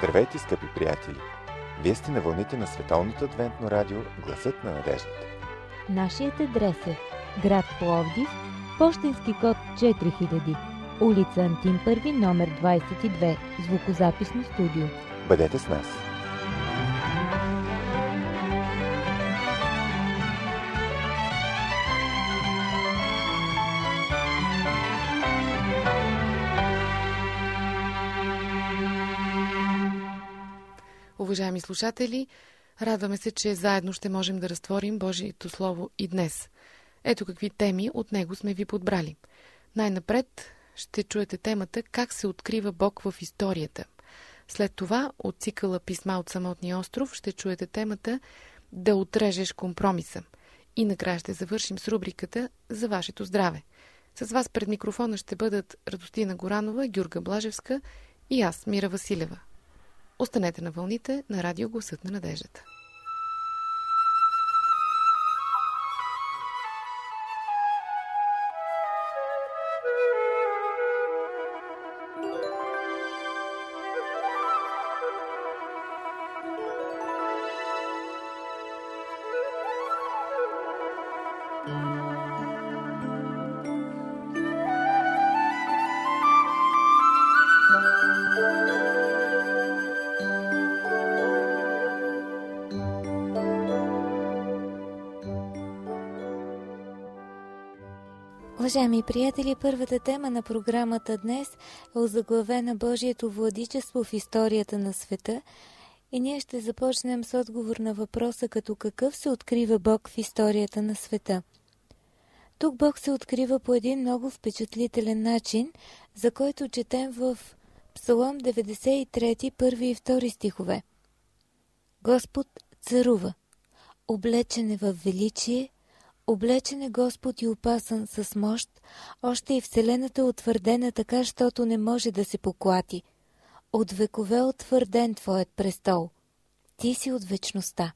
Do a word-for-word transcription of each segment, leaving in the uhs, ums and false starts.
Здравейте, скъпи приятели! Вие сте на вълните на Световното адвентно радио Гласът на надеждата. Нашият адрес е град Пловдив, пощенски код четири хиляди, улица Антим първи, номер двадесет и две, звукозаписно студио. Бъдете с нас! Уважаеми слушатели, радваме се, че заедно ще можем да разтворим Божието Слово и днес. Ето какви теми от него сме ви подбрали. Най-напред ще чуете темата «Как се открива Бог в историята». След това от цикъла «Писма от самотния остров» ще чуете темата «Да отрежеш компромиса». И накрая ще завършим с рубриката «За вашето здраве». С вас пред микрофона ще бъдат Радостина Горанова, Гюрга Блажевска и аз, Мира Василева. Останете на вълните на радио Гласът на надеждата. Уважаеми приятели, първата тема на програмата днес е озаглавена Божието владичество в историята на света и ние ще започнем с отговор на въпроса като какъв се открива Бог в историята на света. Тук Бог се открива по един много впечатлителен начин, за който четем в Псалом деветдесет и три, първи и втори стихове. Господ царува, облечен е във величие, облечен е Господ и опасан с мощ, още и вселената утвърдена така, щото не може да се поклати. От векове утвърден Твоят престол. Ти си от вечността.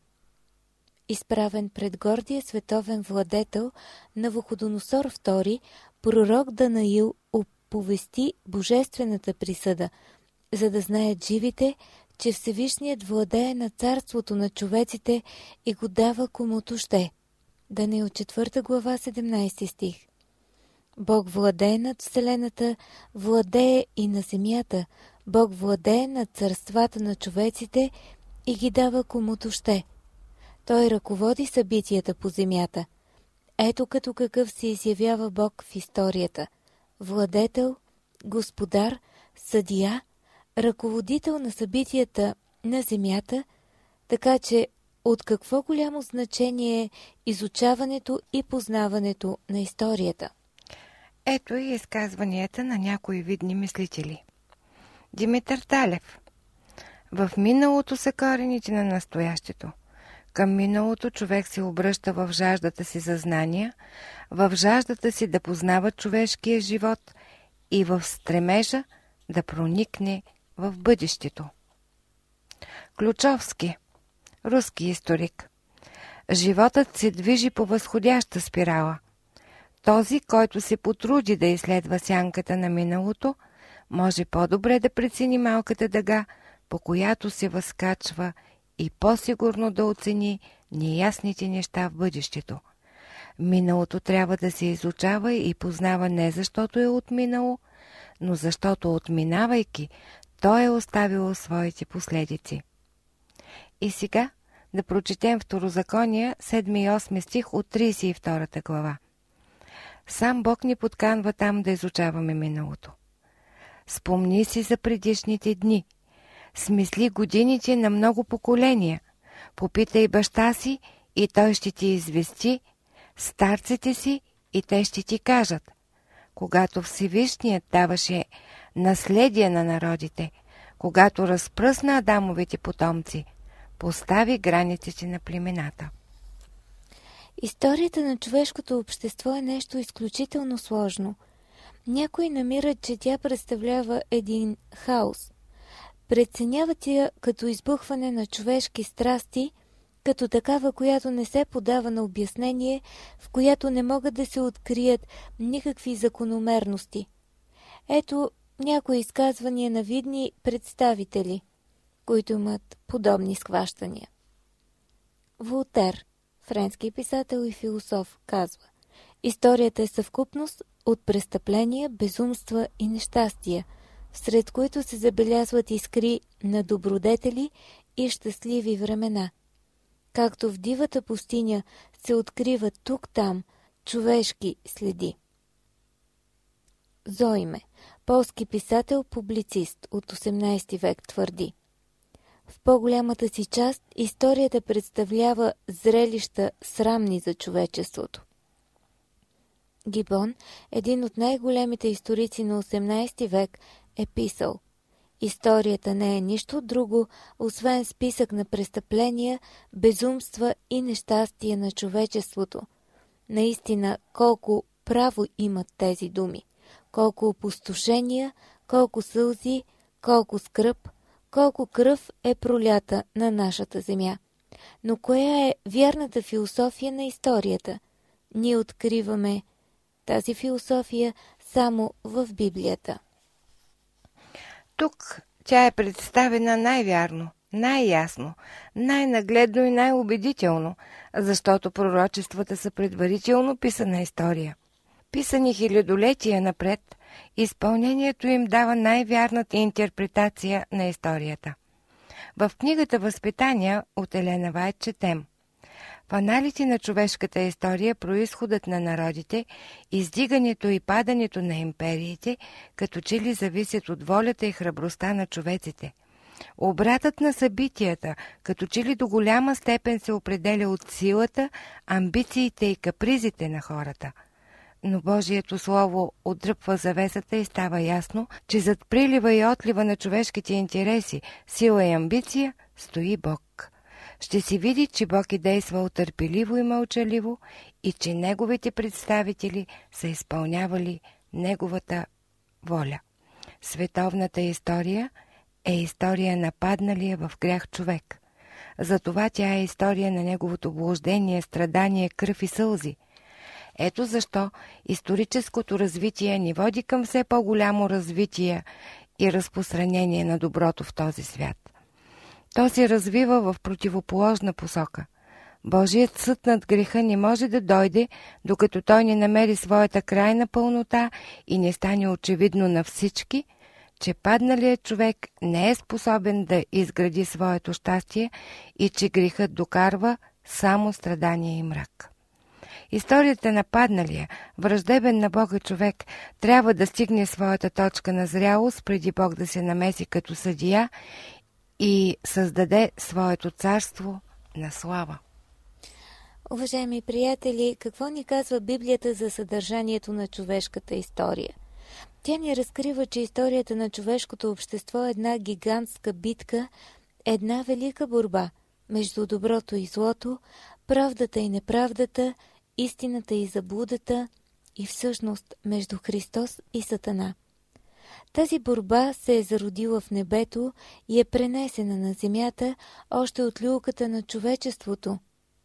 Изправен пред гордия световен владетел Навуходоносор втори, пророк Данаил оповести божествената присъда, за да знаят живите, че Всевишният владее на царството на човеците и го дава комуто ще. Данаил четвърта глава, седемнадесети стих. Бог владее над вселената, владее и на земята. Бог владее над царствата на човеците и ги дава комуто ще. Той ръководи събитията по земята. Ето като какъв се изявява Бог в историята. Владетел, господар, съдия, ръководител на събитията на земята, така че от какво голямо значение е изучаването и познаването на историята? Ето и изказванията на някои видни мислители. Димитър Талев. В миналото са корените на настоящето. Към миналото човек се обръща в жаждата си за знания, в жаждата си да познава човешкия живот и в стремежа да проникне в бъдещето. Ключовски. Руски историк. Животът се движи по възходяща спирала. Този, който се потруди да изследва сянката на миналото, може по-добре да прецени малката дъга, по която се възкачва и по-сигурно да оцени неясните неща в бъдещето. Миналото трябва да се изучава и познава не защото е отминало, но защото отминавайки, то е оставило своите последици. И сега да прочетем Второзакония, седми и осми стих от тридесет и втора глава. Сам Бог ни подканва там да изучаваме миналото. Спомни си за предишните дни. Смисли годините на много поколения. Попитай баща си и той ще ти извести, старците си и те ще ти кажат. Когато Всевишният даваше наследие на народите, когато разпръсна Адамовите потомци, постави границите на племената. Историята на човешкото общество е нещо изключително сложно. Някои намират, че тя представлява един хаос. Преценяват я като избухване на човешки страсти, като такава, която не се подава на обяснение, в която не могат да се открият никакви закономерности. Ето някои изказвания на видни представители. които имат подобни схващания. Волтер, френски писател и философ, казва: историята е съвкупност от престъпления, безумства и нещастия, сред които се забелязват искри на добродетели и щастливи времена. Както в дивата пустиня се откриват тук-там човешки следи. Зойме, полски писател-публицист от осемнайсети век, твърди: в по-голямата си част историята представлява зрелища срамни за човечеството. Гибон, един от най-големите историци на осемнайсети век, е писал: историята не е нищо друго, освен списък на престъпления, безумства и нещастия на човечеството. Наистина, колко право имат тези думи, колко опустошения, колко сълзи, колко скръб, колко кръв е пролята на нашата земя. Но коя е вярната философия на историята? Ние откриваме тази философия само в Библията. Тук тя е представена най-вярно, най-ясно, най-нагледно и най-убедително, защото пророчествата са предварително писана история. Писани хилядолетия напред, изпълнението им дава най-вярната интерпретация на историята. В книгата «Възпитания» от Елена Вайт четем: в аналите на човешката история произходът на народите, издигането и падането на империите, като че ли зависят от волята и храбростта на човеците. Обратът на събитията, като че ли до голяма степен се определя от силата, амбициите и капризите на хората. Но Божието Слово отдръпва завесата и става ясно, че зад прилива и отлива на човешките интереси, сила и амбиция стои Бог. Ще си види, че Бог е действал търпеливо и мълчаливо и че Неговите представители са изпълнявали Неговата воля. Световната история е история на падналия в грях човек. Затова тя е история на неговото блуждение, страдание, кръв и сълзи. Ето защо историческото развитие ни води към все по-голямо развитие и разпространение на доброто в този свят. То се развива в противоположна посока. Божият съд над греха не може да дойде, докато той не намери своята крайна пълнота и не стане очевидно на всички, че падналият човек не е способен да изгради своето щастие и че грехът докарва само страдание и мрак. Историята на падналия, враждебен на Бога човек, трябва да стигне своята точка на зрялост, преди Бог да се намеси като съдия и създаде своето царство на слава. Уважаеми приятели, какво ни казва Библията за съдържанието на човешката история? Тя ни разкрива, че историята на човешкото общество е една гигантска битка, една велика борба между доброто и злото, правдата и неправдата, истината и заблудата и всъщност между Христос и Сатана. Тази борба се е зародила в небето и е пренесена на земята още от люлката на човечеството.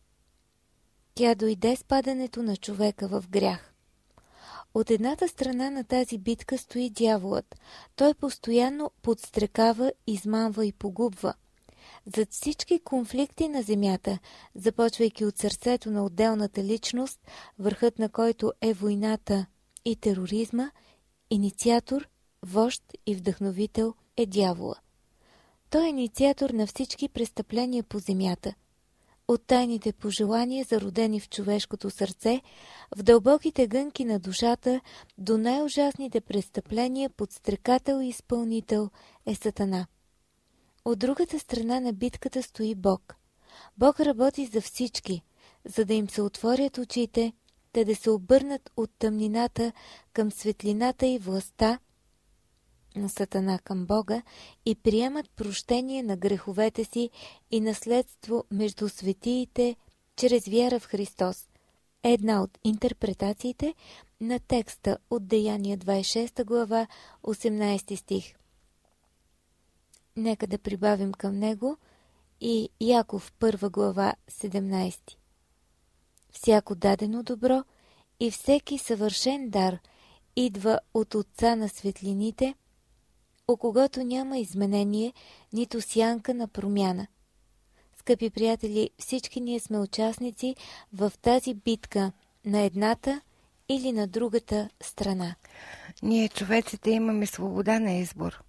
Тя дойде с падането на човека в грях. От едната страна на тази битка стои дяволът. Той постоянно подстрекава, измамва и погубва. Зад всички конфликти на земята, започвайки от сърцето на отделната личност, върхът на който е войната и тероризма, инициатор, вожд и вдъхновител е дявола. Той е инициатор на всички престъпления по земята. От тайните пожелания, зародени в човешкото сърце, в дълбоките гънки на душата, до най-ужасните престъпления, подстрекател и изпълнител е Сатана. От другата страна на битката стои Бог. Бог работи за всички, за да им се отворят очите, те да се обърнат от тъмнината към светлината и властта на Сатана към Бога и приемат прощение на греховете си и наследство между светиите чрез вяра в Христос. Една от интерпретациите на текста от Деяния двадесет и шеста глава, осемнадесети стих. Нека да прибавим към него и Яков първа глава, седемнадесети. Всяко дадено добро и всеки съвършен дар идва от Отца на светлините, у когото няма изменение, нито сянка на промяна. Скъпи приятели, всички ние сме участници в тази битка на едната или на другата страна. Ние, човеците, имаме свобода на избор.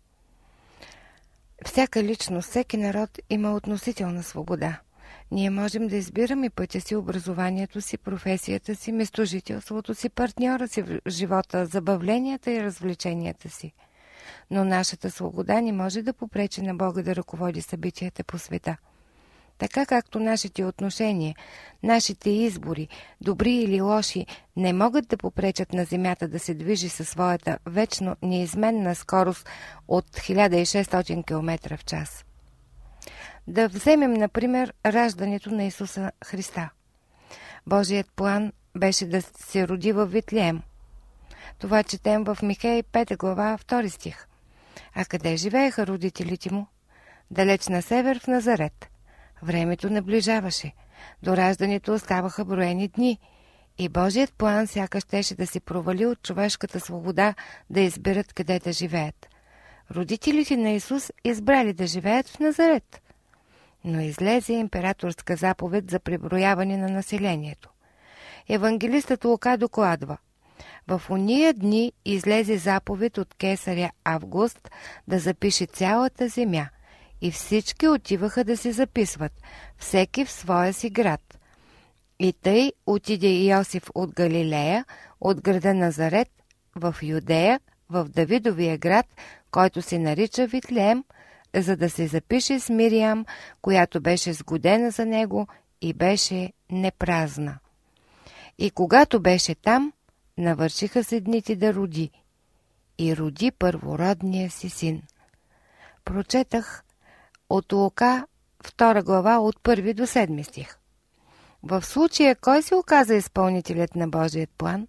Всяка личност, всеки народ има относителна свобода. Ние можем да избираме пътя си, образованието си, професията си, местожителството си, партньора си в живота, забавленията и развлеченията си. Но нашата свобода не може да попречи на Бога да ръководи събитията по света. Така както нашите отношения, нашите избори, добри или лоши, не могат да попречат на Земята да се движи със своята вечно неизменна скорост от хиляда и шестстотин километра в час. Да вземем, например, раждането на Исуса Христа. Божият план беше да се роди във Витлеем. Това четем в Михей пета глава, втори стих. А къде живееха родителите му? Далеч на север, в Назарет. Времето наближаваше. До раждането оставаха броени дни. И Божият план сякаш щеше да се провали от човешката свобода да изберат къде да живеят. Родителите на Исус избрали да живеят в Назарет. Но излезе императорска заповед за преброяване на населението. Евангелистът Лука докладва: в ония дни излезе заповед от кесаря Август да запише цялата земя, и всички отиваха да се записват, всеки в своя си град. И тъй отиде Йосиф от Галилея, от града Назарет, в Юдея, в Давидовия град, който се нарича Витлеем, за да се запише с Мириам, която беше сгодена за него и беше непразна. И когато беше там, навършиха се дните да роди. И роди първородния си син. Прочетах от Лука, втора глава, от първи до седми стих. В случая кой се оказа изпълнителят на Божият план?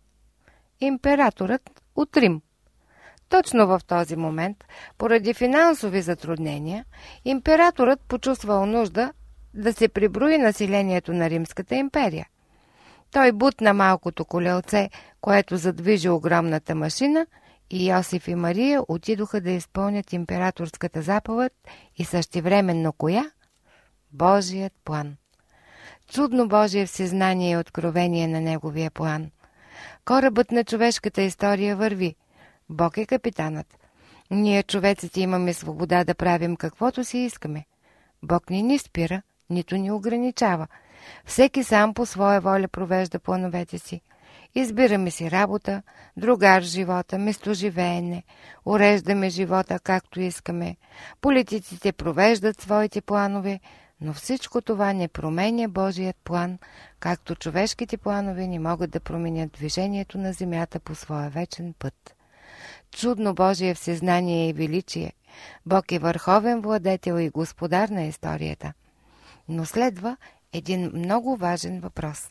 Императорът от Рим. Точно в този момент, поради финансови затруднения, императорът почувствал нужда да се приброи населението на Римската империя. Той бутна малкото колелце, което задвижи огромната машина, и Йосиф и Мария отидоха да изпълнят императорската заповед и същевременно коя? Божият план. Чудно Божие всезнание и откровение на Неговия план. Корабът на човешката история върви. Бог е капитанът. Ние, човеците, имаме свобода да правим каквото си искаме. Бог ни ни спира, нито ни ограничава. Всеки сам по своя воля провежда плановете си. Избираме си работа, другар в живота, местоживеене, уреждаме живота както искаме. Политиците провеждат своите планове, но всичко това не променя Божият план, както човешките планове не могат да променят движението на земята по своя вечен път. Чудно Божие всезнание и величие. Бог е върховен владетел и господар на историята. Но следва един много важен въпрос.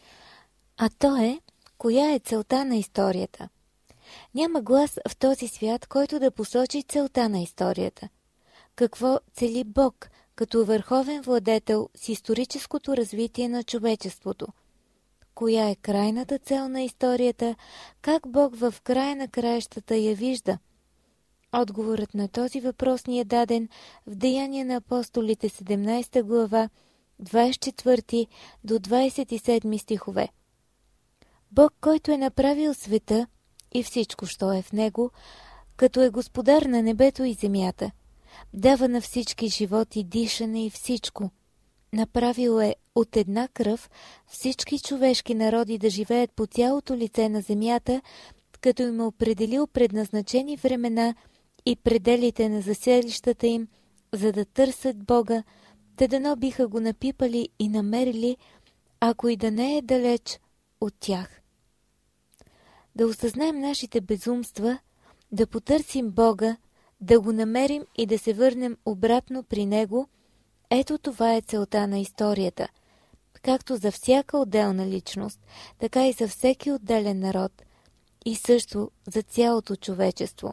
А то е, коя е целта на историята? Няма глас в този свят, който да посочи целта на историята. Какво цели Бог като върховен владетел с историческото развитие на човечеството? Коя е крайната цел на историята? Как Бог в края на краищата я вижда? Отговорът на този въпрос ни е даден в Деяния на апостолите, седемнадесета глава, двадесет и четвърти до двадесет и седми стихове. Бог, който е направил света и всичко, що е в него, като е господар на небето и земята, дава на всички живот и дишане и всичко. Направил е от една кръв всички човешки народи да живеят по цялото лице на земята, като им е определил предназначени времена и пределите на заселищата им, за да търсят Бога, те дано биха го напипали и намерили, ако и да не е далеч от тях. Да осъзнаем нашите безумства, да потърсим Бога, да го намерим и да се върнем обратно при Него, ето това е целта на историята, както за всяка отделна личност, така и за всеки отделен народ, и също за цялото човечество.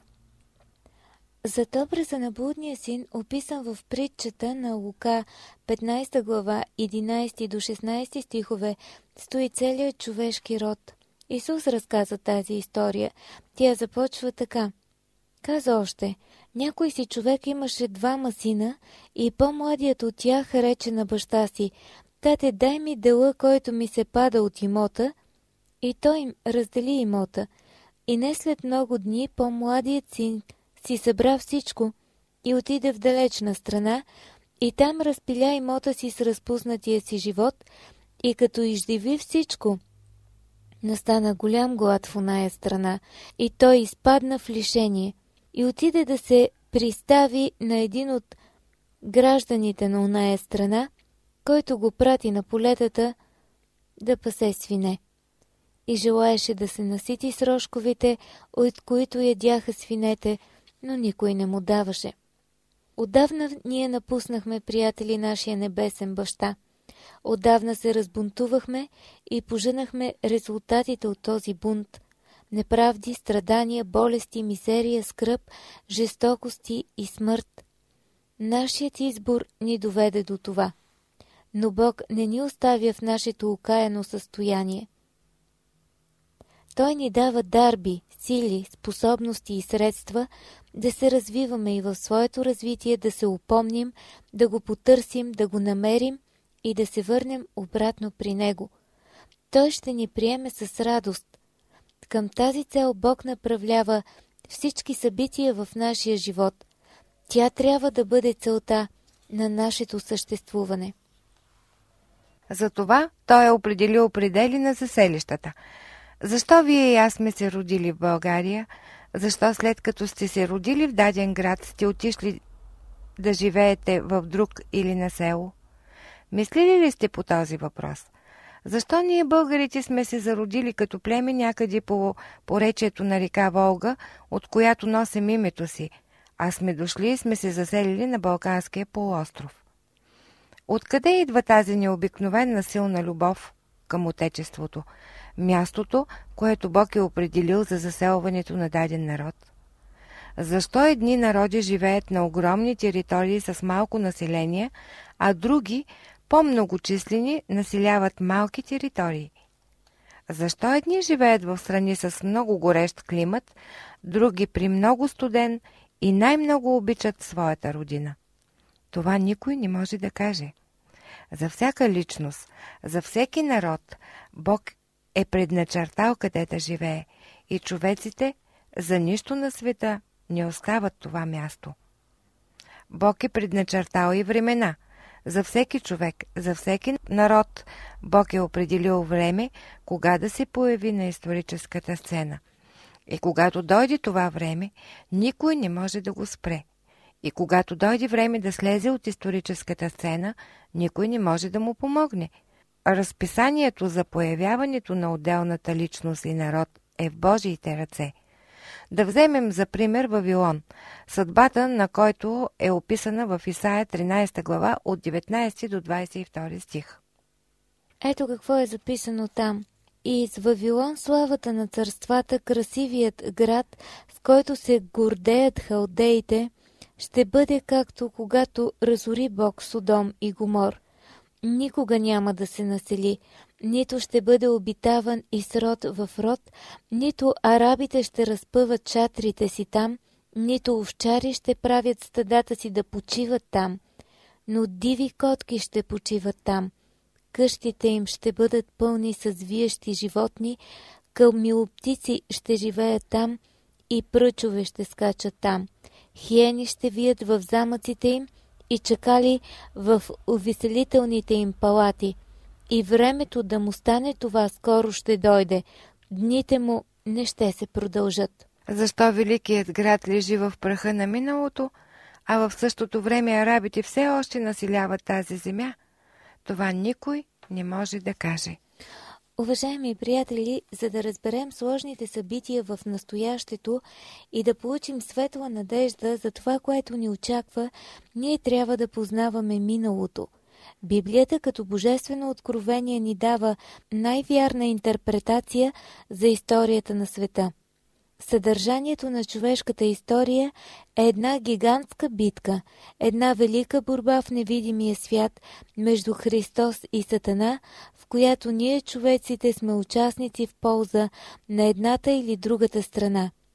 Зад образа на блудния син, описан в притчата на Лука, петнадесета глава, единадесети до шестнадесети стихове, стои целият човешки род. Исус разказа тази история. Тя започва така. Каза още: Някой си човек имаше двама сина и по-младият от тях рече на баща си: «Тате, дай ми дела, който ми се пада от имота», и той им раздели имота. И не след много дни по-младият син си събра всичко и отиде в далечна страна, и там разпиля имота си с разпуснатия си живот, и като издиви всичко, настана голям глад в оная страна, и той изпадна в лишение и отиде да се пристави на един от гражданите на оная страна, който го прати на полетата да пасе свине. И желаеше да се насити с рошковите, от които ядяха свинете, но никой не му даваше. Отдавна ние напуснахме, приятели, нашия небесен баща. Отдавна се разбунтувахме и пожънахме резултатите от този бунт. Неправди, страдания, болести, мизерия, скръб, жестокости и смърт. Нашият избор ни доведе до това. Но Бог не ни оставя в нашето окаяно състояние. Той ни дава дарби, сили, способности и средства да се развиваме и в своето развитие да се упомним, да го потърсим, да го намерим и да се върнем обратно при Него. Той ще ни приеме с радост. Към тази цел Бог направлява всички събития в нашия живот. Тя трябва да бъде целта на нашето съществуване. Затова Той е определил предели на заселищата. Защо вие и аз сме се родили в България? Защо след като сте се родили в даден град, сте отишли да живеете в друг или на село? Мислили ли сте по този въпрос? Защо ние българите сме се зародили като племе някъде по поречието на река Волга, от която носим името си, а сме дошли и сме се заселили на Балканския полуостров? Откъде идва тази необикновена силна любов към Отечеството? Мястото, което Бог е определил за заселването на даден народ? Защо едни народи живеят на огромни територии с малко население, а други, по-многочислени, населяват малки територии? Защо едни живеят в страни с много горещ климат, други при много студен и най-много обичат своята родина? Това никой не може да каже. За всяка личност, за всеки народ, Бог е предначертал къде да живее и човеците за нищо на света не остават това място. Бог е предначертал и времена. За всеки човек, за всеки народ Бог е определил време, кога да се появи на историческата сцена. И когато дойде това време, никой не може да го спре. И когато дойде време да слезе от историческата сцена, никой не може да му помогне. Разписанието за появяването на отделната личност и народ е в Божиите ръце. Да вземем за пример Вавилон, съдбата на който е описана в Исаия тринадесета глава от деветнадесети до двадесет и втори стих. Ето какво е записано там. И из Вавилон славата на царствата, красивият град, с който се гордеят халдеите, ще бъде както когато разори Бог Содом и Гомор. Никога няма да се насели, нито ще бъде обитаван из род в род, нито арабите ще разпъват шатрите си там, нито овчари ще правят стадата си да почиват там, но диви котки ще почиват там. Къщите им ще бъдат пълни с виещи животни, кълмилоптици ще живеят там и пръчове ще скачат там. Хиени ще вият в замъците им и чакали в увеселителните им палати. И времето да му стане това скоро ще дойде. Дните му не ще се продължат. Защо великият град лежи в праха на миналото, а в същото време арабите все още населяват тази земя? Това никой не може да каже. Уважаеми приятели, за да разберем сложните събития в настоящето и да получим светла надежда за това, което ни очаква, ние трябва да познаваме миналото. Библията като божествено откровение ни дава най-вярна интерпретация за историята на света. Съдържанието на човешката история е една гигантска битка, една велика борба в невидимия свят между Христос и Сатана, в която ние човеците сме участници в полза на едната или другата страна.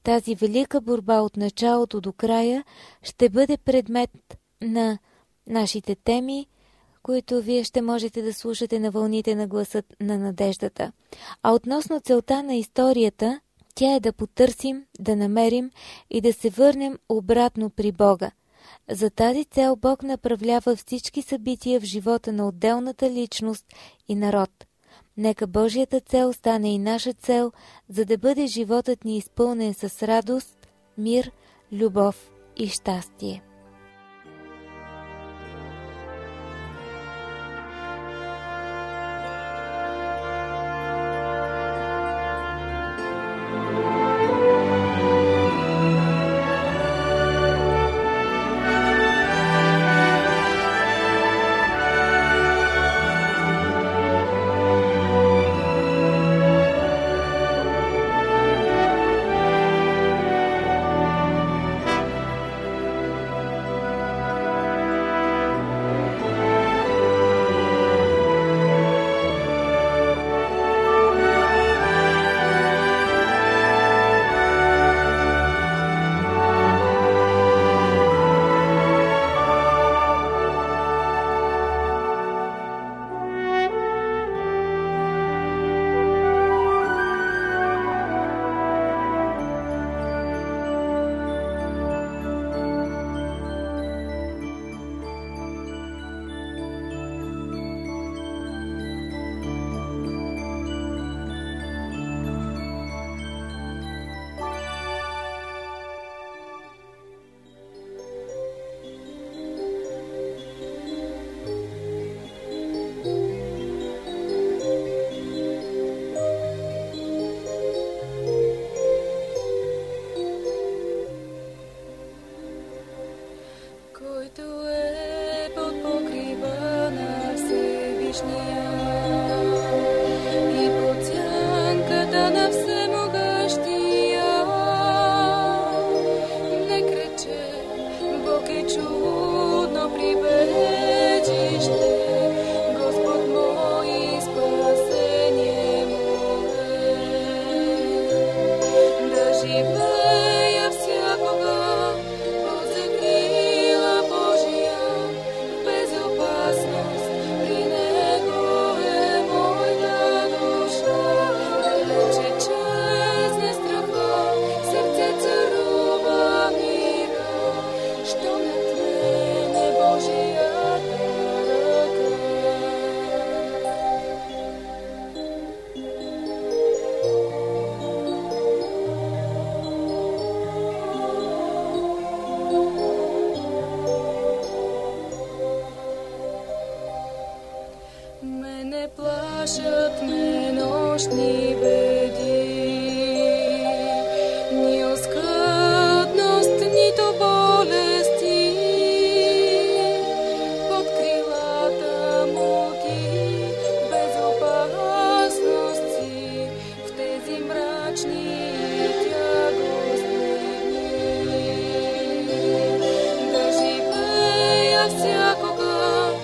Тази велика борба от началото до края ще бъде предмет на нашите теми, които вие ще можете да слушате на вълните на гласът на надеждата. А относно целта на историята, тя е да потърсим, да намерим и да се върнем обратно при Бога. За тази цел Бог направлява всички събития в живота на отделната личност и народ. Нека Божията цел стане и наша цел, за да бъде животът ни изпълнен с радост, мир, любов и щастие.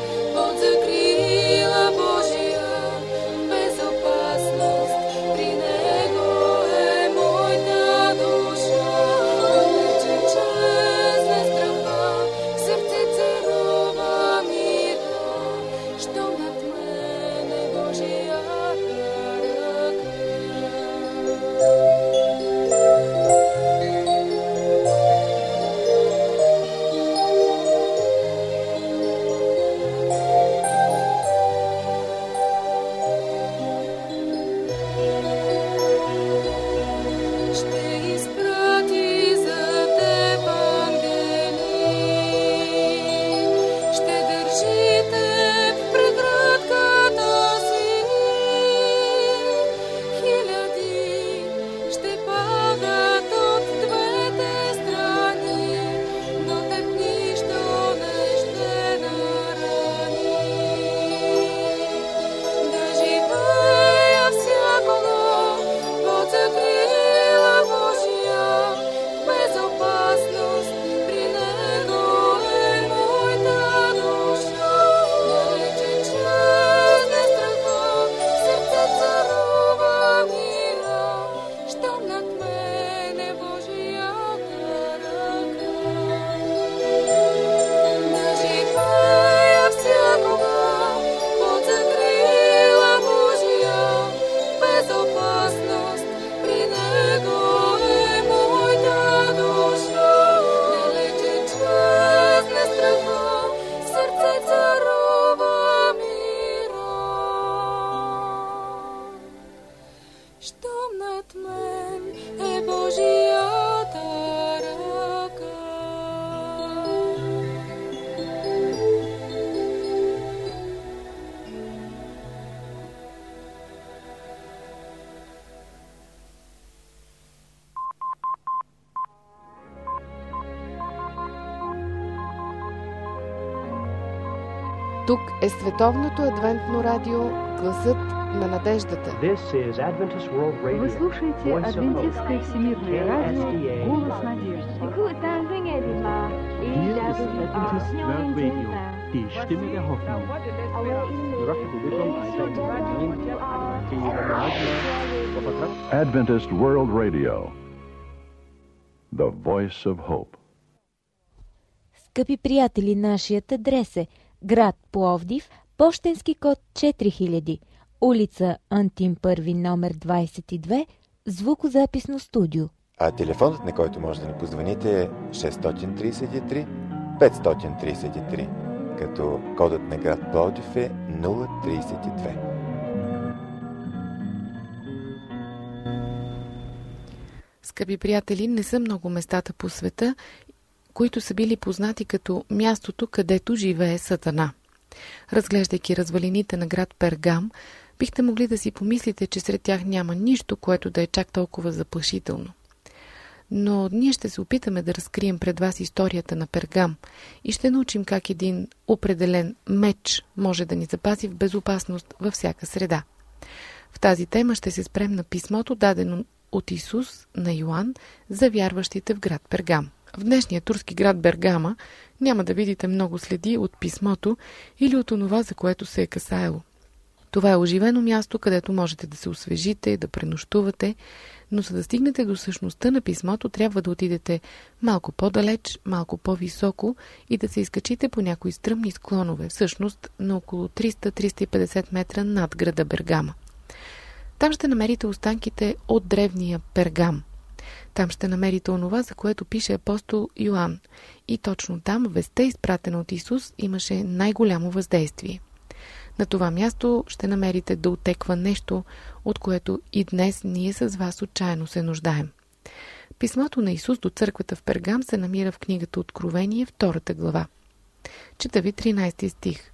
При щом над мен е Божията ръка. Тук е Световното адвентно радио, гласът на надеждата. Вы слушаете Адвентистское всемирное радио «Голос надежды». Adventist World Radio, the voice of hope. Скъпи приятели, нашият адрес е град Пловдив, пощенски код четири хиляди, улица Антим първи, номер двадесет и две, звукозаписно студио. А телефонът, на който може да ни позвоните, е шест три три пет три три, като кодът на град Пловдив е нула тридесет и две. Скъпи приятели, не са много местата по света, които са били познати като мястото, където живее Сатана. Разглеждайки развалините на град Пергам, бихте могли да си помислите, че сред тях няма нищо, което да е чак толкова заплашително. Но ние ще се опитаме да разкрием пред вас историята на Пергам и ще научим как един определен меч може да ни запази в безопасност във всяка среда. В тази тема ще се спрем на писмото, дадено от Исус на Йоан за вярващите в град Пергам. В днешния турски град Бергама няма да видите много следи от писмото или от онова, за което се е касаело. Това е оживено място, където можете да се освежите, да пренощувате, но за да стигнете до същността на писмото, трябва да отидете малко по-далеч, малко по-високо и да се изкачите по някои стръмни склонове, всъщност на около триста до триста и петдесет метра над града Бергама. Там ще намерите останките от древния Пергам. Там ще намерите онова, за което пише апостол Йоан. И точно там вестта, изпратена от Исус, имаше най-голямо въздействие. На това място ще намерите да отеква нещо, от което и днес ние с вас отчаяно се нуждаем. Писмото на Исус до църквата в Пергам се намира в книгата Откровение, втората глава. Чета ви тринадесети стих.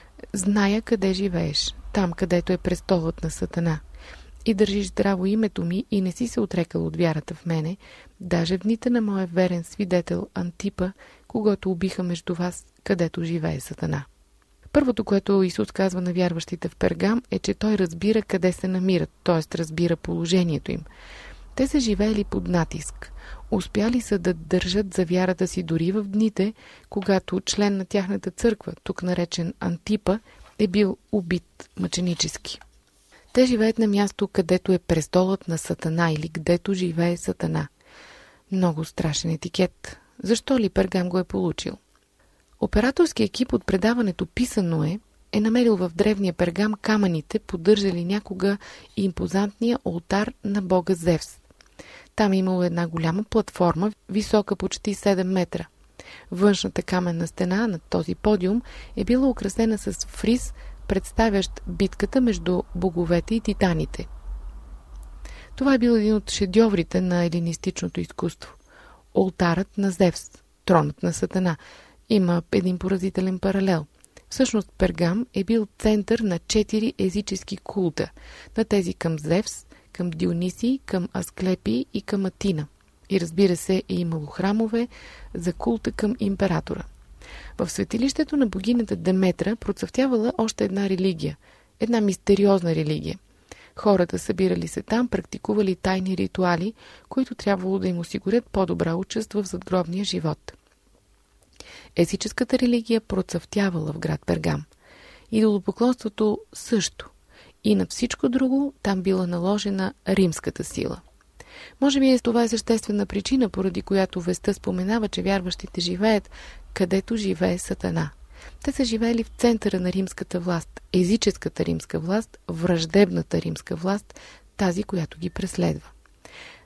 Зная къде живееш, там където е престолът на Сатана, и държиш здраво името ми и не си се отрекал от вярата в мене, даже в дните на моя верен свидетел Антипа, когато убиха между вас, където живее Сатана. Първото, което Исус казва на вярващите в Пергам, е, че той разбира къде се намират, т.е. разбира положението им. Те са живеели под натиск. Успяли са да държат за вярата си дори в дните, когато член на тяхната църква, тук наречен Антипа, е бил убит мъченически. Те живеят на място, където е престолът на Сатана или където живее Сатана. Много страшен етикет. Защо ли Пергам го е получил? Операторски екип от предаването Писано е, е намерил в древния Пергам камъните, поддържали някога и импозантния олтар на бога Зевс. Там е имало една голяма платформа, висока почти седем метра. Външната каменна стена над този подиум е била украсена с фриз, представящ битката между боговете и титаните. Това е бил един от шедьоврите на елинистичното изкуство. Олтарът на Зевс, тронът на Сатана. Има един поразителен паралел. Всъщност Пергам е бил център на четири езически култа, на тези към Зевс, към Дионисий, към Асклепий и към Атина. И разбира се, е имало храмове за култа към императора. В светилището на богинята Деметра процъфтявала още една религия, една мистериозна религия. Хората събирали се там, практикували тайни ритуали, които трябвало да им осигурят по-добра участ в задгробния живот. Езическата религия процъфтявала в град Пергам. Идолопоклонството също. И на всичко друго там била наложена римската сила. Може би това е съществена причина, поради която вестта споменава, че вярващите живеят където живее Сатана. Те са живеели в центъра на римската власт, езическата римска власт, враждебната римска власт, тази, която ги преследва.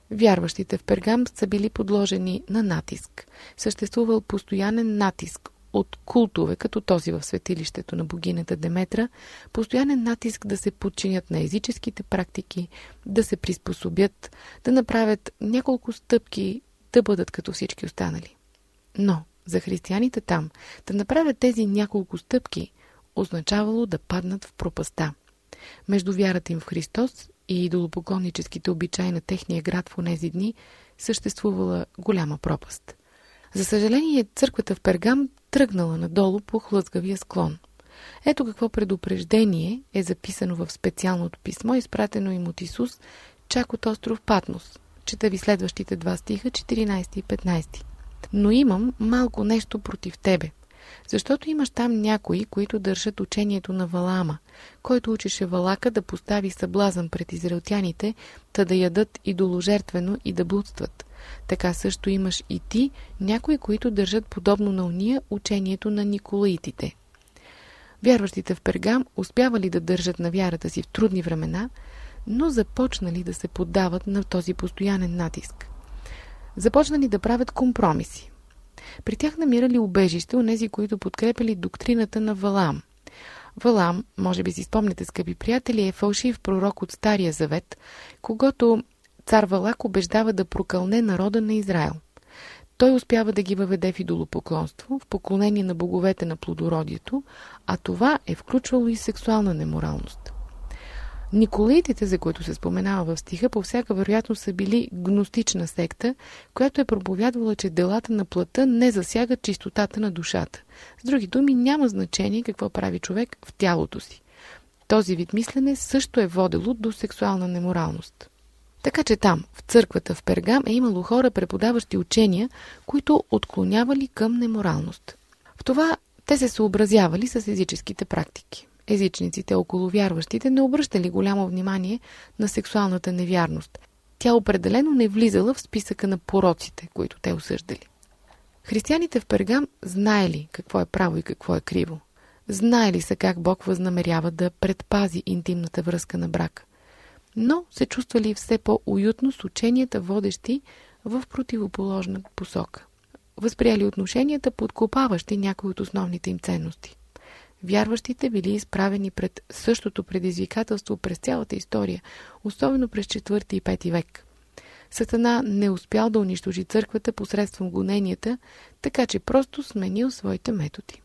Вярващите в Пергам са били подложени на натиск. Съществувал постоянен натиск от култове, като този в светилището на богинята Деметра, постоянен натиск да се подчинят на езическите практики, да се приспособят, да направят няколко стъпки, да бъдат като всички останали. Но за християните там да направят тези няколко стъпки означавало да паднат в пропаста. Между вярата им в Христос и идолопоклонническите обичаи на техния град в онези дни съществувала голяма пропаст. За съжаление, църквата в Пергам тръгнала надолу по хлъзгавия склон. Ето какво предупреждение е записано в специалното писмо, изпратено им от Исус, чак от остров Патмос. Чета ви следващите два стиха, четиринайсети и петнайсети. Но имам малко нещо против тебе, защото имаш там някои, които държат учението на Валаама, който учеше Валака да постави съблазън пред израелтяните, та да ядат идоложертвено и да блудстват. Така също имаш и ти някои, които държат подобно на уния учението на николаитите. Вярващите в Пергам успявали да държат на вярата си в трудни времена, но започнали да се поддават на този постоянен натиск. Започнали да правят компромиси. При тях намирали убежище онези, които подкрепили доктрината на Валаам. Валаам, може би си спомняте, скъпи приятели, е фалшив пророк от Стария Завет, когато цар Валак убеждава да прокълне народа на Израел. Той успява да ги въведе в идолопоклонство, в поклонение на боговете на плодородието, а това е включвало и сексуална неморалност. Николаитите, за които се споменава в стиха, по всяка вероятност са били гностична секта, която е проповядвала, че делата на плътта не засягат чистотата на душата. С други думи, няма значение какво прави човек в тялото си. Този вид мислене също е водело до сексуална неморалност. Така че там, в църквата в Пергам, е имало хора, преподаващи учения, които отклонявали към неморалност. В това те се съобразявали с езическите практики. Езичниците около вярващите не обръщали голямо внимание на сексуалната невярност. Тя определено не влизала в списъка на пороците, които те осъждали. Християните в Пергам знаели какво е право и какво е криво. Знаели са как Бог възнамерява да предпази интимната връзка на брака. Но се чувствали все по-уютно с ученията, водещи в противоположна посока. Възприели отношенията, подкопаващи някои от основните им ценности. Вярващите били изправени пред същото предизвикателство през цялата история, особено през четвърти и пети век. Сатана не успял да унищожи църквата посредством гоненията, така че просто сменил своите методи.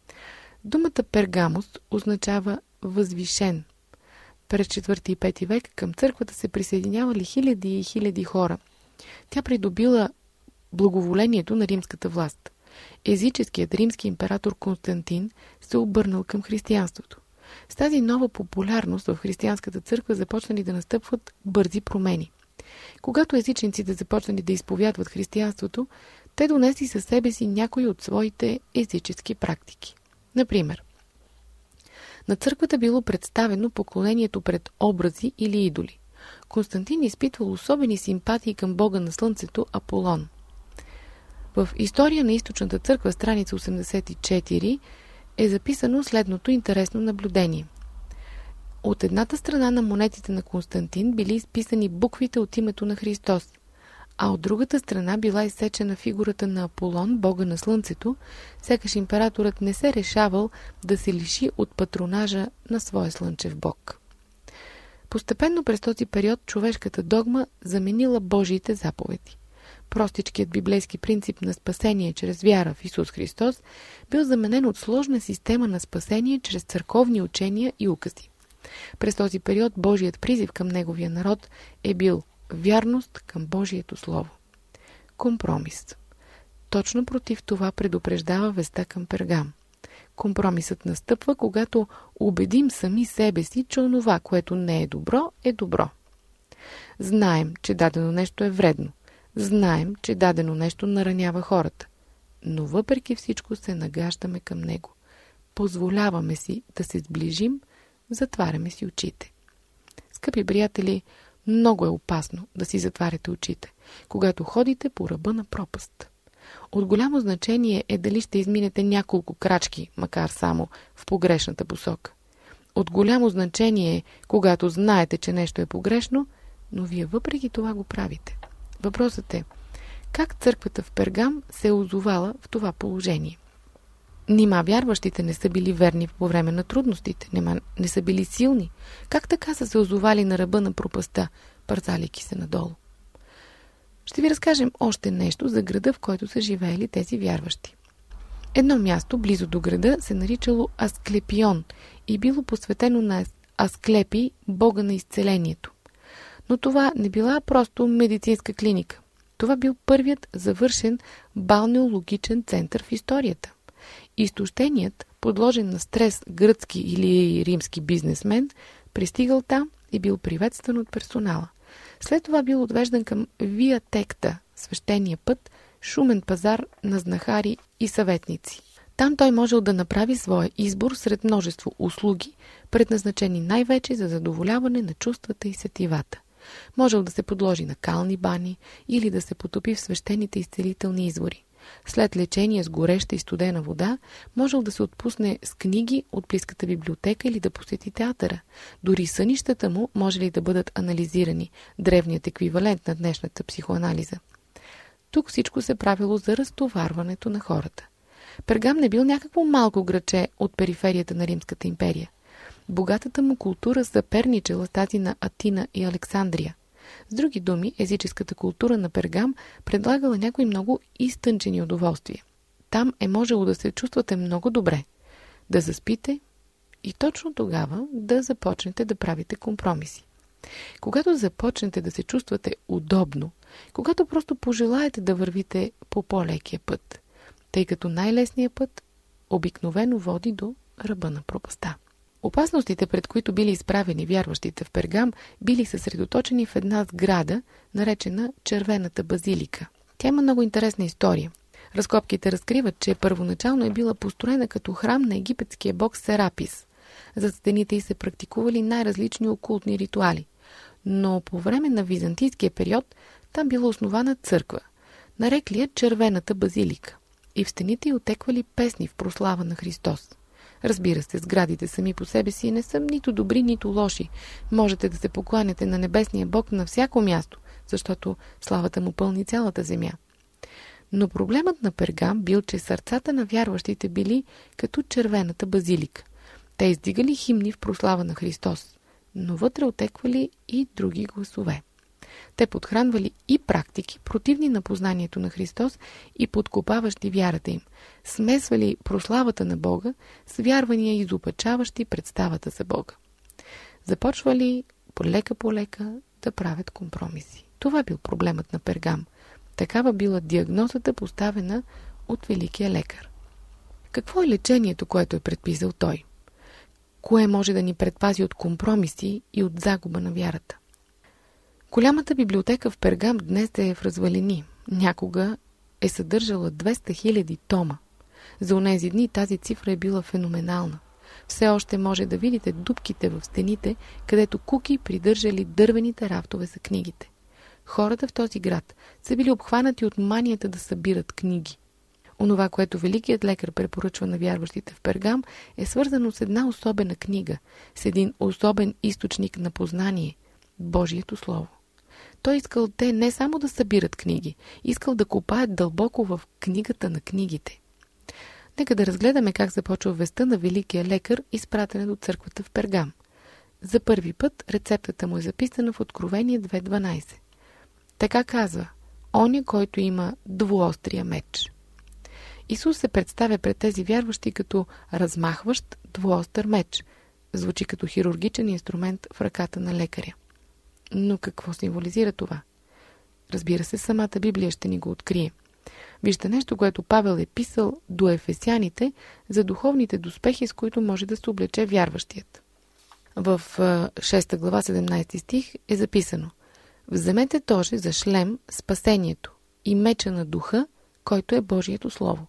Думата Пергамус означава възвишен. През четвърти и пети век към църквата се присъединявали хиляди и хиляди хора. Тя придобила благоволението на римската власт. Езическият римски император Константин се обърнал към християнството. С тази нова популярност в християнската църква започнали да настъпват бързи промени. Когато езичниците започнали да изповядват християнството, те донесли със себе си някои от своите езически практики. Например, на църквата било представено поклонението пред образи или идоли. Константин изпитвал особени симпатии към бога на слънцето Аполон. В История на източната църква, страница осемдесет и четири, е записано следното интересно наблюдение. От едната страна на монетите на Константин били изписани буквите от името на Христос, а от другата страна била изсечена фигурата на Аполон, бога на слънцето, сякаш императорът не се решавал да се лиши от патронажа на своя слънчев бог. Постепенно през този период човешката догма заменила Божиите заповеди. Простичкият библейски принцип на спасение чрез вяра в Исус Христос бил заменен от сложна система на спасение чрез църковни учения и укази. През този период Божият призив към неговия народ е бил вярност към Божието Слово. Компромис. Точно против това предупреждава веста към Пергам. Компромисът настъпва, когато убедим сами себе си, че онова, което не е добро, е добро. Знаем, че дадено нещо е вредно. Знаем, че дадено нещо наранява хората. Но въпреки всичко се нагаждаме към него. Позволяваме си да се сближим, затваряме си очите. Скъпи приятели, много е опасно да си затваряте очите, когато ходите по ръба на пропаст. От голямо значение е дали ще изминете няколко крачки, макар само в погрешната посока. От голямо значение е, когато знаете, че нещо е погрешно, но вие въпреки това го правите. Въпросът е, как църквата в Пергам се е озовала в това положение? Нима вярващите не са били верни по време на трудностите, нема не са били силни. Как така са се озовали на ръба на пропаста, пързалейки се надолу? Ще ви разкажем още нещо за града, в който са живеели тези вярващи. Едно място близо до града се наричало Асклепион и било посветено на Асклепий, бога на изцелението. Но това не била просто медицинска клиника. Това бил първият завършен балнеологичен център в историята. Изтощеният, подложен на стрес гръцки или римски бизнесмен, пристигал там и бил приветстван от персонала. След това бил отвеждан към Вия Текта, свещения път, шумен пазар на знахари и съветници. Там той можел да направи своя избор сред множество услуги, предназначени най-вече за задоволяване на чувствата и сетивата. Можел да се подложи на кални бани или да се потопи в свещените изцелителни извори. След лечение с гореща и студена вода, можел да се отпусне с книги от близката библиотека или да посети театъра. Дори сънищата му може ли да бъдат анализирани, древният еквивалент на днешната психоанализа. Тук всичко се правило за разтоварването на хората. Пергам не бил някакво малко градче от периферията на Римската империя. Богатата му култура съперничала с тази на Атина и Александрия. С други думи, езическата култура на Пергам предлагала някои много изтънчени удоволствия. Там е можело да се чувствате много добре, да заспите и точно тогава да започнете да правите компромиси. Когато започнете да се чувствате удобно, когато просто пожелаете да вървите по по-лекия път, тъй като най-лесният път обикновено води до ръба на пропаста. Опасностите, пред които били изправени вярващите в Пергам, били съсредоточени в една сграда, наречена Червената базилика. Тя има много интересна история. Разкопките разкриват, че първоначално е била построена като храм на египетския бог Серапис. За стените й се практикували най-различни окултни ритуали. Но по време на византийския период там била основана църква, нарекли я Червената базилика, и в стените й отеквали песни в прослава на Христос. Разбира се, сградите сами по себе си не са нито добри, нито лоши. Можете да се покланяте на небесния Бог на всяко място, защото славата му пълни цялата земя. Но проблемът на Пергам бил, че сърцата на вярващите били като Червената базилика. Те издигали химни в прослава на Христос, но вътре отеквали и други гласове. Те подхранвали и практики, противни на познанието на Христос и подкопаващи вярата им. Смесвали прославата на Бога с вярвания, изопачаващи представата за Бога. Започвали полека-полека да правят компромиси. Това бил проблемът на Пергам. Такава била диагнозата, поставена от великия лекар. Какво е лечението, което е предписал той? Кое може да ни предпази от компромиси и от загуба на вярата? Голямата библиотека в Пергам днес е в развалини. Някога е съдържала двеста хиляди тома. За онези дни тази цифра е била феноменална. Все още може да видите дупките в стените, където куки придържали дървените рафтове за книгите. Хората в този град са били обхванати от манията да събират книги. Онова, което великият лекар препоръчва на вярващите в Пергам, е свързано с една особена книга, с един особен източник на познание – Божието Слово. Той искал те не само да събират книги, искал да копаят дълбоко в книгата на книгите. Нека да разгледаме как започва вестта на великия лекар, изпратена до църквата в Пергам. За първи път рецептата му е записана в Откровение две дванайсет. Така казва: оня, който има двуострия меч. Исус се представя пред тези вярващи като размахващ двуостър меч. Звучи като хирургичен инструмент в ръката на лекаря. Но какво символизира това? Разбира се, самата Библия ще ни го открие. Вижте нещо, което Павел е писал до ефесяните за духовните доспехи, с които може да се облече вярващият. В шеста глава, седемнайсети стих е записано: вземете тоже за шлем спасението и меча на духа, който е Божието Слово.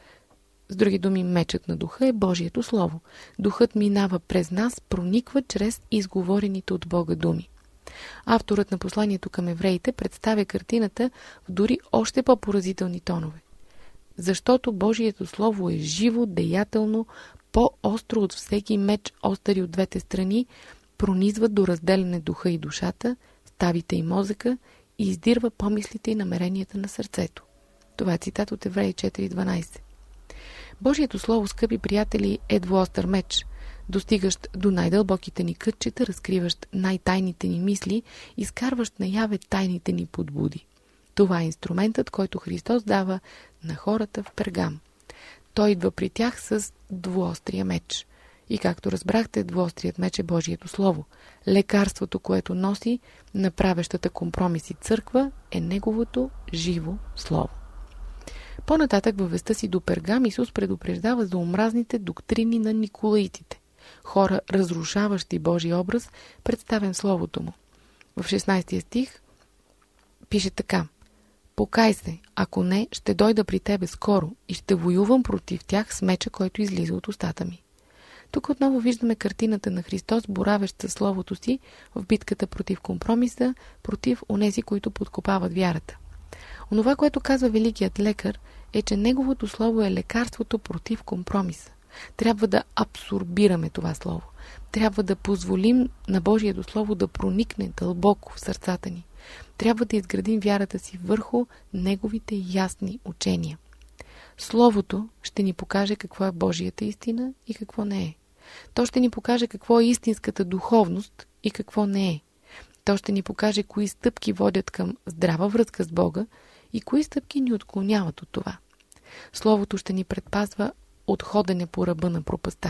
С други думи, мечът на духа е Божието Слово. Духът минава през нас, прониква чрез изговорените от Бога думи. Авторът на посланието към евреите представя картината в дори още по-поразителни тонове. Защото Божието Слово е живо, деятелно, по-остро от всеки меч, остър от двете страни, пронизва до разделяне духа и душата, ставите и мозъка и издирва помислите и намеренията на сърцето. Това е цитат от Евреи четири дванайсет. Божието Слово, скъпи приятели, е двуостър меч, достигащ до най-дълбоките ни кътчета, разкриващ най-тайните ни мисли, изкарващ наяве тайните ни подбуди. Това е инструментът, който Христос дава на хората в Пергам. Той идва при тях с двуострия меч. И както разбрахте, двуострият меч е Божието Слово. Лекарството, което носи направещата компромиси църква, е Неговото живо Слово. По-нататък във веста си до Пергам Исус предупреждава за омразните доктрини на николаитите. Хора, разрушаващи Божия образ, представен в Словото му. В шестнайсети стих пише така: „Покай се, ако не, ще дойда при тебе скоро и ще воювам против тях с меча, който излиза от устата ми.“ Тук отново виждаме картината на Христос, боравещ със Словото си в битката против компромиса, против онези, които подкопават вярата. Онова, което казва великият лекар, е, че Неговото Слово е лекарството против компромиса. Трябва да абсорбираме това Слово. Трябва да позволим на Божието Слово да проникне дълбоко в сърцата ни. Трябва да изградим вярата си върху Неговите ясни учения. Словото ще ни покаже какво е Божията истина и какво не е. То ще ни покаже какво е истинската духовност и какво не е. То ще ни покаже кои стъпки водят към здрава връзка с Бога и кои стъпки ни отклоняват от това. Словото ще ни предпазва от ходене по ръба на пропастта.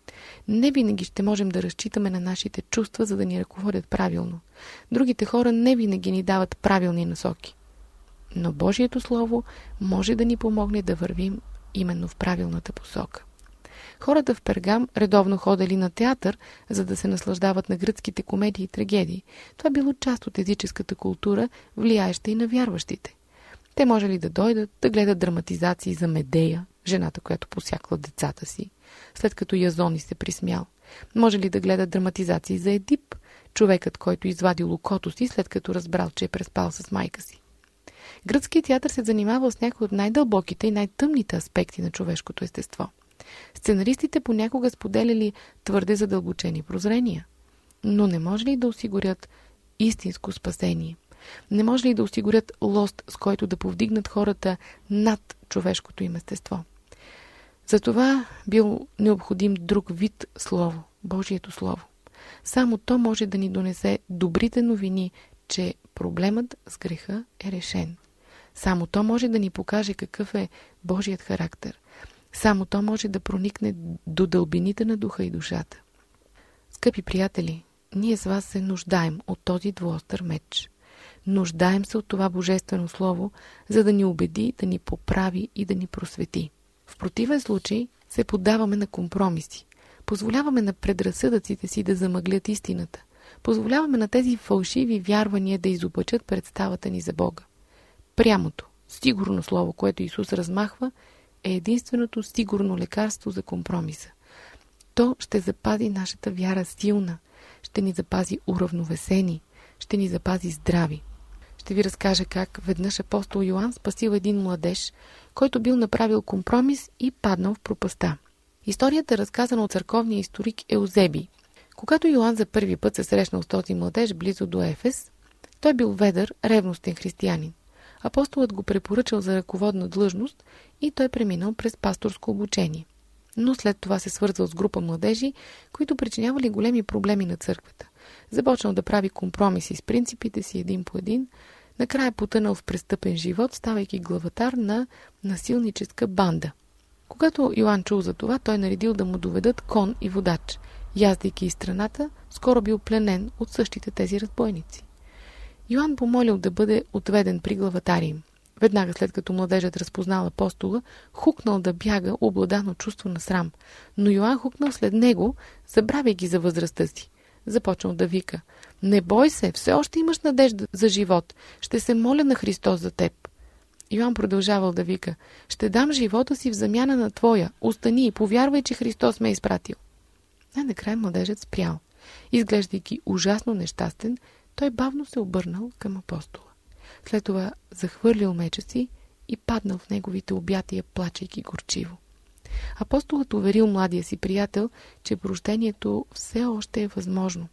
Не винаги ще можем да разчитаме на нашите чувства, за да ни ръководят правилно. Другите хора не винаги ни дават правилни насоки. Но Божието Слово може да ни помогне да вървим именно в правилната посока. Хората в Пергам редовно ходели на театър, за да се наслаждават на гръцките комедии и трагедии. Това било част от езическата култура, влияеща и на вярващите. Те можели да дойдат, да гледат драматизации за Медея, жената, която посякла децата си, след като Язони се присмял. Може ли да гледат драматизации за Едип, човекът, който извадил окото си, след като разбрал, че е преспал с майка си. Гръцкият театър се занимавал с някои от най-дълбоките и най-тъмните аспекти на човешкото естество. Сценаристите понякога споделяли твърде задълбочени прозрения, но не може ли да осигурят истинско спасение? Не може ли да осигурят лост, с който да повдигнат хората над човешкото им естество? Затова бил необходим друг вид слово, Божието Слово. Само то може да ни донесе добрите новини, че проблемът с греха е решен. Само то може да ни покаже какъв е Божият характер. Само то може да проникне до дълбините на духа и душата. Скъпи приятели, ние с вас се нуждаем от този двуостър меч. Нуждаем се от това Божествено Слово, за да ни убеди, да ни поправи и да ни просвети. В противен случай се поддаваме на компромиси. Позволяваме на предразсъдъците си да замъглят истината. Позволяваме на тези фалшиви вярвания да изопачат представата ни за Бога. Прямото, сигурно слово, което Исус размахва, е единственото сигурно лекарство за компромиса. То ще запази нашата вяра силна, ще ни запази уравновесени, ще ни запази здрави. Ще ви разкажа как веднъж апостол Йоан спасил един младеж, който бил направил компромис и паднал в пропастта. Историята е разказана от църковния историк Еузебий. Когато Йоан за първи път се срещнал с този младеж близо до Ефес, той бил ведър, ревностен християнин. Апостолът го препоръчал за ръководна длъжност и той преминал през пасторско обучение. Но след това се свързал с група младежи, които причинявали големи проблеми на църквата. Започнал да прави компромиси с принципите си един по един, накрая потънал в престъпен живот, ставайки главатар на насилническа банда. Когато Йоан чул за това, той наредил да му доведат кон и водач. Яздейки из страната, скоро бил пленен от същите тези разбойници. Йоан помолил да бъде отведен при главатари им. Веднага след като младежът разпознал апостола, хукнал да бяга, обладан от чувство на срам. Но Йоан хукнал след него, забравяйки за възрастта си. Започнал да вика: „Не бой се, все още имаш надежда за живот. Ще се моля на Христос за теб.“ Йоан продължавал да вика: „Ще дам живота си в замяна на твоя. Остани и повярвай, че Христос ме е изпратил.“ Най-накрая младежът спрял. Изглеждайки ужасно нещастен, той бавно се обърнал към апостола. След това захвърлил меча си и паднал в неговите обятия, плачейки горчиво. Апостолът уверил младия си приятел, че прощението все още е възможно.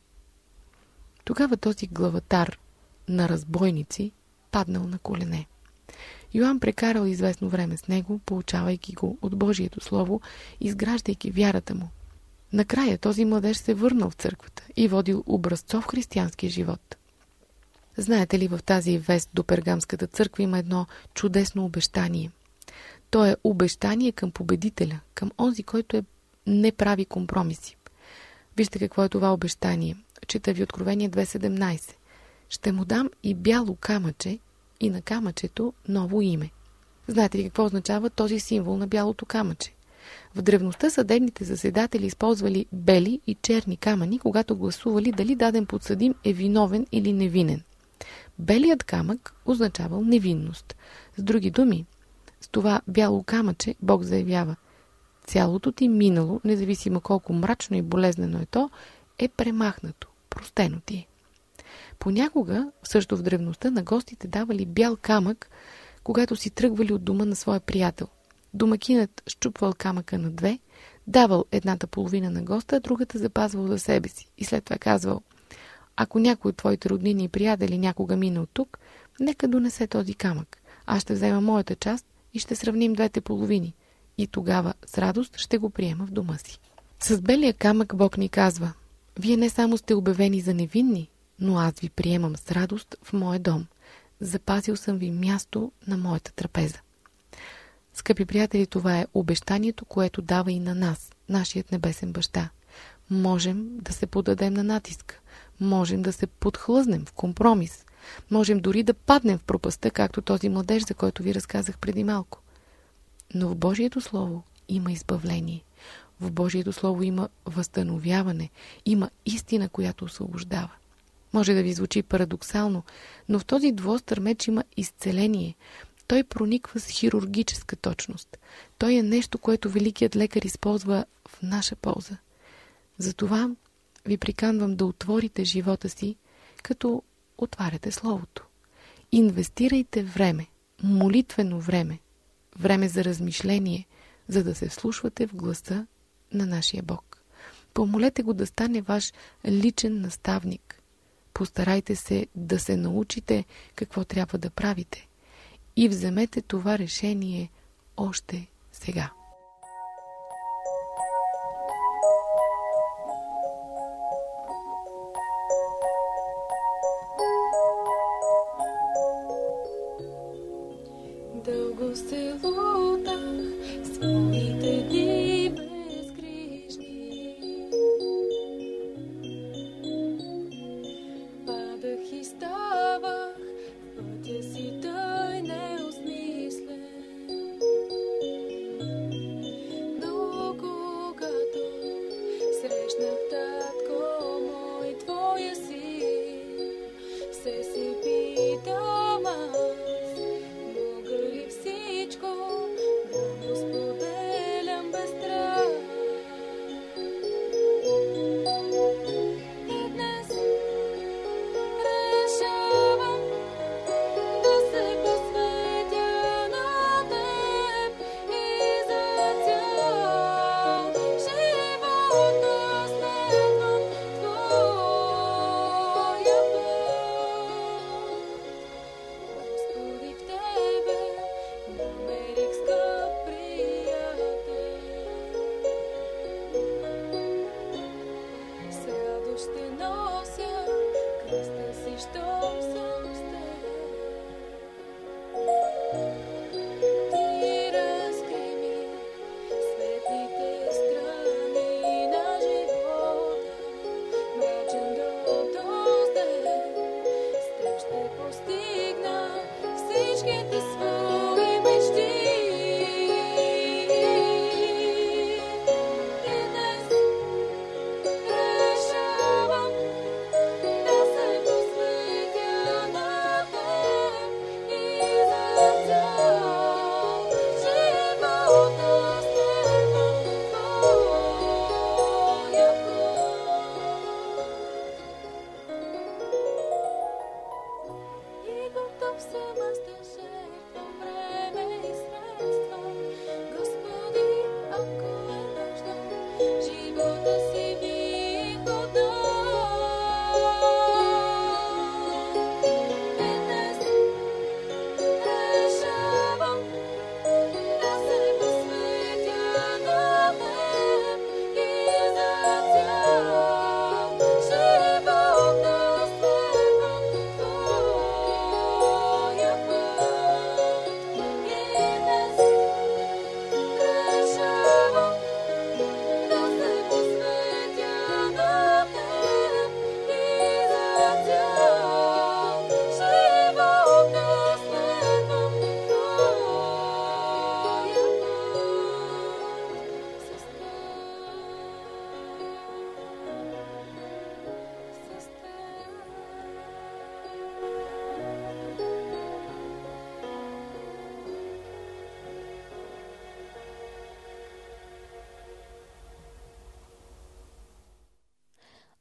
Тогава този главатар на разбойници паднал на колене. Йоан прекарал известно време с него, получавайки го от Божието Слово, изграждайки вярата му. Накрая този младеж се върнал в църквата и водил образцов християнски живот. Знаете ли, в тази вест до Пергамската църква има едно чудесно обещание. То е обещание към победителя, към онзи, който е не прави компромиси. Вижте какво е това обещание. Чета ви Откровение две седемнайсет. Ще му дам и бяло камъче, и на камъчето ново име. Знаете ли какво означава този символ на бялото камъче? В древността съдебните заседатели използвали бели и черни камъни, когато гласували дали даден подсъдим е виновен или невинен. Белият камък означавал невинност. С други думи, с това бяло камъче Бог заявява: цялото ти минало, независимо колко мрачно и болезнено е то, е премахнато, простено ти е. Понякога, също в древността, на гостите давали бял камък, когато си тръгвали от дома на своя приятел. Домакинът щупвал камъка на две, давал едната половина на госта, а другата запазвал за себе си. И след това казвал: ако някой от твоите роднини и приятели някога мине от тук, нека донесе този камък. Аз ще взема моята част и ще сравним двете половини. И тогава с радост ще го приема в дома си. С белия камък Бог ни казва: вие не само сте обявени за невинни, но аз ви приемам с радост в моя дом. Запазил съм ви място на моята трапеза. Скъпи приятели, това е обещанието, което дава и на нас, нашият небесен баща. Можем да се подадем на натиск. Можем да се подхлъзнем в компромис. Можем дори да паднем в пропастта, както този младеж, за който ви разказах преди малко. Но в Божието Слово има избавление. В Божието Слово има възстановяване. Има истина, която освобождава. Може да ви звучи парадоксално, но в този двуостър меч има изцеление. Той прониква с хирургическа точност. Той е нещо, което великият лекар използва в наша полза. Затова ви приканвам да отворите живота си, като отваряте Словото. Инвестирайте време, молитвено време, време за размишление, за да се вслушвате в гласа на нашия Бог. Помолете го да стане ваш личен наставник. Постарайте се да се научите какво трябва да правите и вземете това решение още сега. Дълго се лутах своите дни безгрижни, падах и ставах в пътя си тъй неосмислен, но когато срещнах татко мой, твоя си, все се питам аз,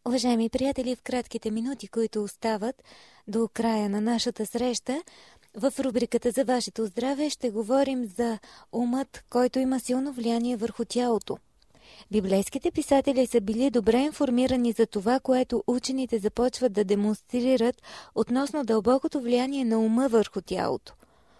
Уважаеми приятели, в кратките минути, които остават до края на нашата среща, в рубриката за вашето здраве ще говорим за умът, който има силно влияние върху тялото. Библейските писатели са били добре информирани за това, което учените започват да демонстрират относно дълбокото влияние на ума върху тялото.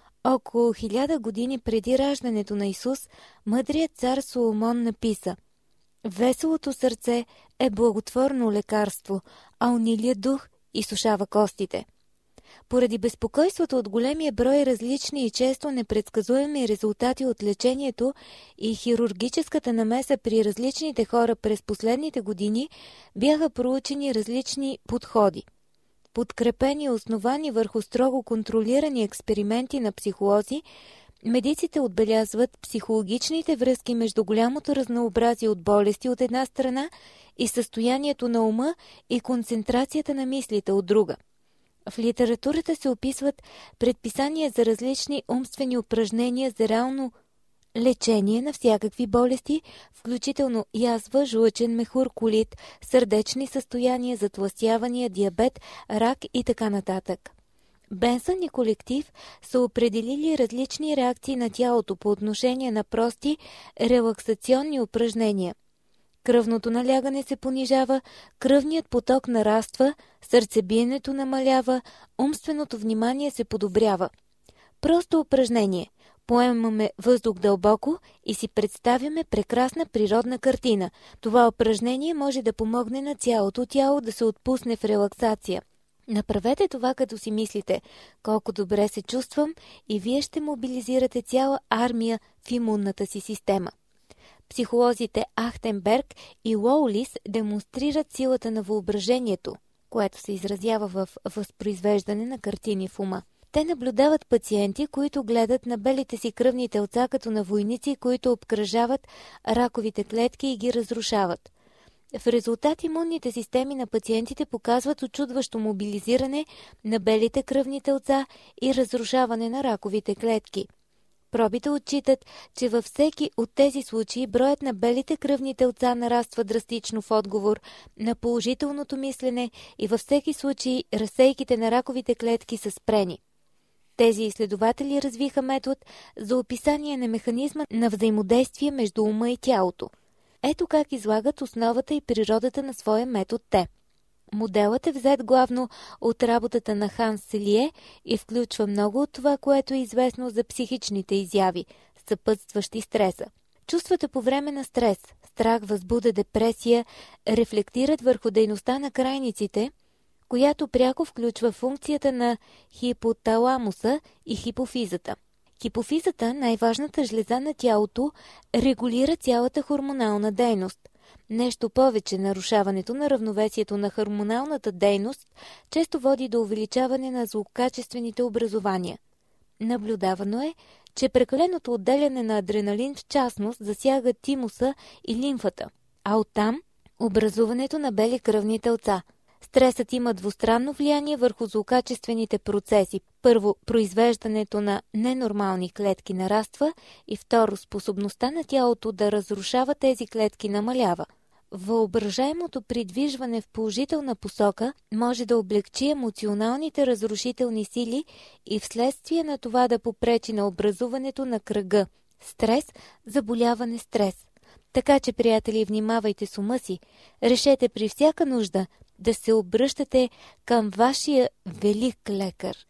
Около хиляда години преди раждането на Исус, мъдрият цар Соломон написа: „Веселото сърце е благотворно лекарство, а унилият дух изсушава костите“. Поради безпокойството от големия брой различни и често непредсказуеми резултати от лечението и хирургическата намеса при различните хора през последните години, бяха проучени различни подходи. Подкрепени и основани върху строго контролирани експерименти на психолози, медиците отбелязват психологичните връзки между голямото разнообразие от болести от една страна и състоянието на ума и концентрацията на мислите от друга. В литературата се описват предписания за различни умствени упражнения за реално лечение на всякакви болести, включително язва, жлъчен мехур, колит, сърдечни състояния, затлъстявания, диабет, рак и така нататък. Бенсън и колектив са определили различни реакции на тялото по отношение на прости релаксационни упражнения. Кръвното налягане се понижава, кръвният поток нараства, сърцебиенето намалява, умственото внимание се подобрява. Просто упражнение. Поемаме въздух дълбоко и си представяме прекрасна природна картина. Това упражнение може да помогне на цялото тяло да се отпусне в релаксация. Направете това, като си мислите колко добре се чувствам, и вие ще мобилизирате цяла армия в имунната си система. Психолозите Ахтенберг и Лоулис демонстрират силата на въображението, което се изразява в възпроизвеждане на картини в ума. Те наблюдават пациенти, които гледат на белите си кръвни телца като на войници, които обкръжават раковите клетки и ги разрушават. В резултат имунните системи на пациентите показват учудващо мобилизиране на белите кръвни телца и разрушаване на раковите клетки. Пробите отчитат, че във всеки от тези случаи броят на белите кръвни телца нараства драстично в отговор на положителното мислене и във всеки случай разсейките на раковите клетки са спрени. Тези изследователи развиха метод за описание на механизма на взаимодействие между ума и тялото. Ето как излагат основата и природата на своя метод те. Моделът е взет главно от работата на Ханс Селие и включва много от това, което е известно за психичните изяви, съпътстващи стреса. Чувствата по време на стрес, страх, възбуда, депресия рефлектират върху дейността на крайниците, която пряко включва функцията на хипоталамуса и хипофизата. Хипофизата, най-важната жлеза на тялото, регулира цялата хормонална дейност. Нещо повече, нарушаването на равновесието на хормоналната дейност често води до увеличаване на злокачествените образования. Наблюдавано е, че прекаленото отделяне на адреналин в частност засяга тимуса и лимфата, а оттам образуването на бели кръвни телца. Стресът има двустранно влияние върху злокачествените процеси. Първо, произвеждането на ненормални клетки нараства и второ, способността на тялото да разрушава тези клетки намалява. Въображаемото придвижване в положителна посока може да облегчи емоционалните разрушителни сили и вследствие на това да попречи на образуването на кръга стрес, заболяване, стрес. Така че, приятели, внимавайте с ума си, решете при всяка нужда да се обръщате към вашия велик лекар.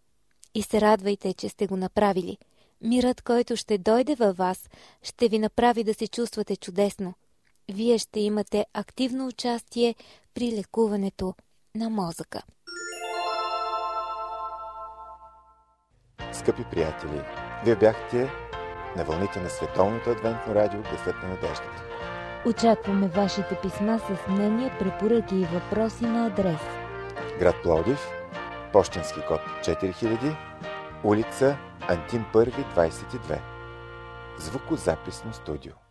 И се радвайте, че сте го направили. Мирът, който ще дойде във вас, ще ви направи да се чувствате чудесно. Вие ще имате активно участие при лекуването на мозъка. Скъпи приятели, вие бяхте на вълните на Световното адвентно радио Гласът на надеждата. Очакваме вашите писма с мнения, препоръки и въпроси на адрес: град Пловдив, пощенски код четири хиляди, улица Антим първи, двадесет и две. Звукозаписно студио.